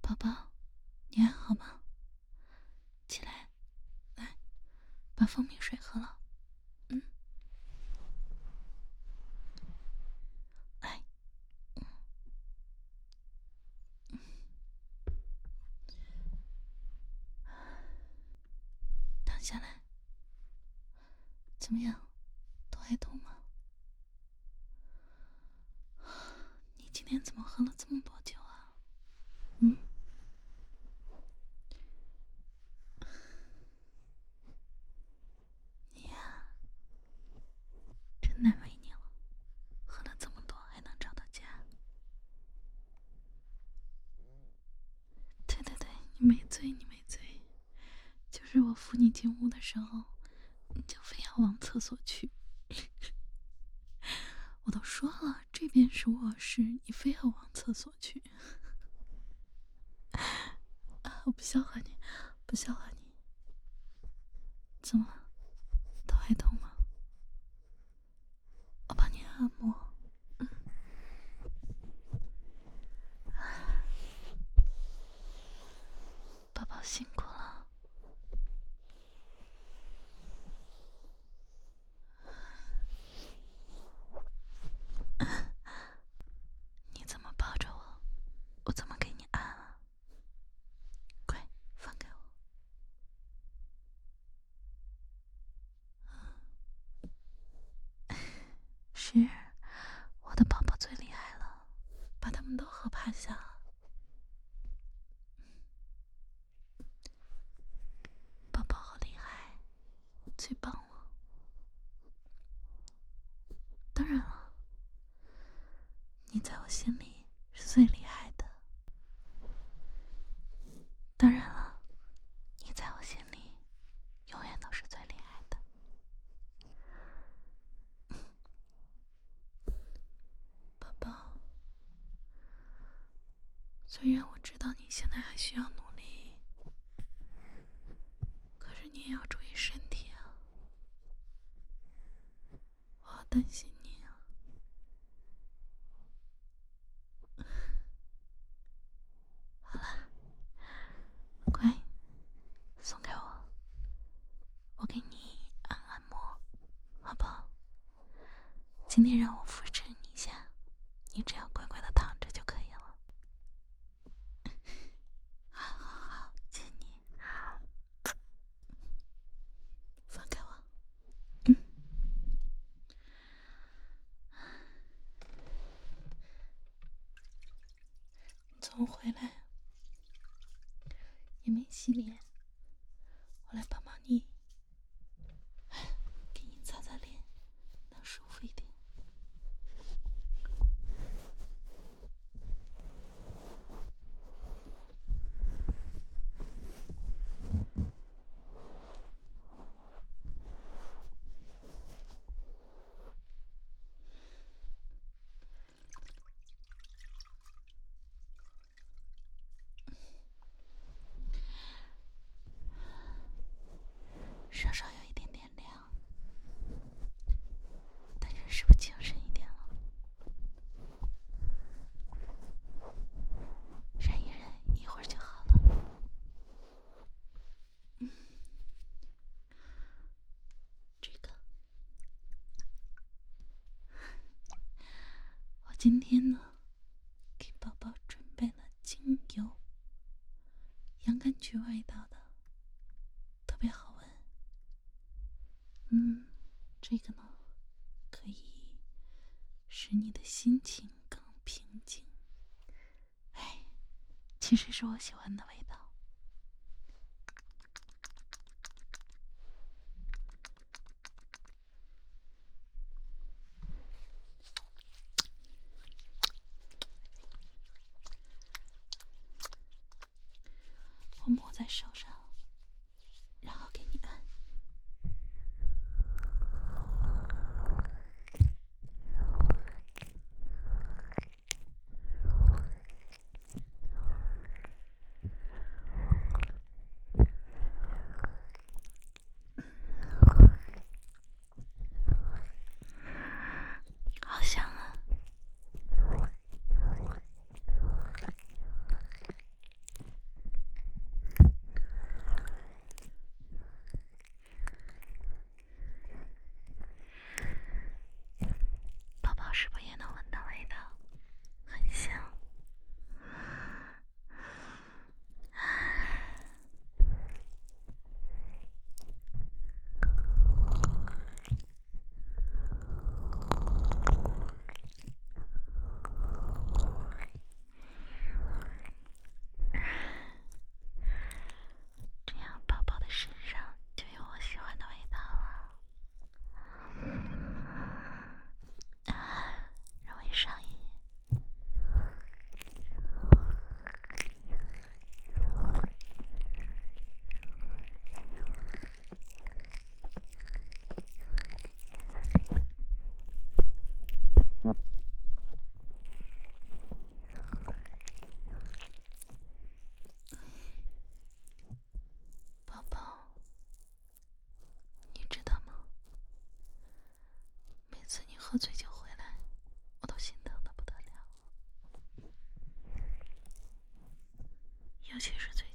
宝宝，你还好吗？起来，来，把蜂蜜水喝了。来，躺下来。怎么样？头还痛吗？你今天怎么喝了这么多酒啊？你呀，真难为你了，喝了这么多还能找到家。对对对，你没醉，你没醉，就是我扶你进屋的时候，你就非要往厕所去。我都说了，这边是卧室，你非要往厕所去。我不笑话你，不笑话你。怎么了？头还痛吗？我帮你按摩。宝宝辛苦了。你怎么抱着我，我怎么给你按啊？快放开我。是，我的宝宝最厉害了，把他们都喝趴下了。宝宝好厉害，最棒了。当然了，你在我心里是最厉害的。当然了，你在我心里永远都是最厉害的。宝宝，虽然我知道你现在还需要努力，可是你也要注意身体啊。我好担心你啊。好了，乖，松开我，我给你按按摩，好不好？今天让我扶持你一下，你只要乖乖的躺着就可以了。好好好，亲你，放开我。从回来也没洗脸，我来帮帮你，给你擦擦脸，能舒服一点。稍稍有一点点凉，但是是不是精神一点了？忍一忍，一会儿就好了。这个，我今天呢，给宝宝准备了精油，洋甘菊味道的，特别好闻。这个呢，可以使你的心情更平静。哎，其实是我喜欢的味道。我抹在手上，然后给你按。好香啊！ 喝醉酒回来，我都心疼的不得了。尤其是最